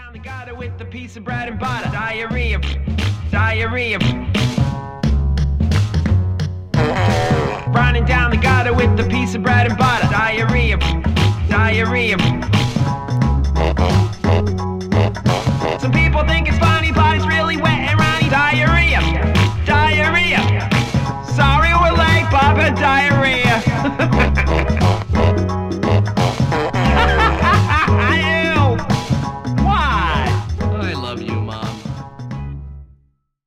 down the gutter with a piece of bread and butter. Diarrhea, diarrhea. Running down the gutter with a piece of bread and butter. Diarrhea, diarrhea.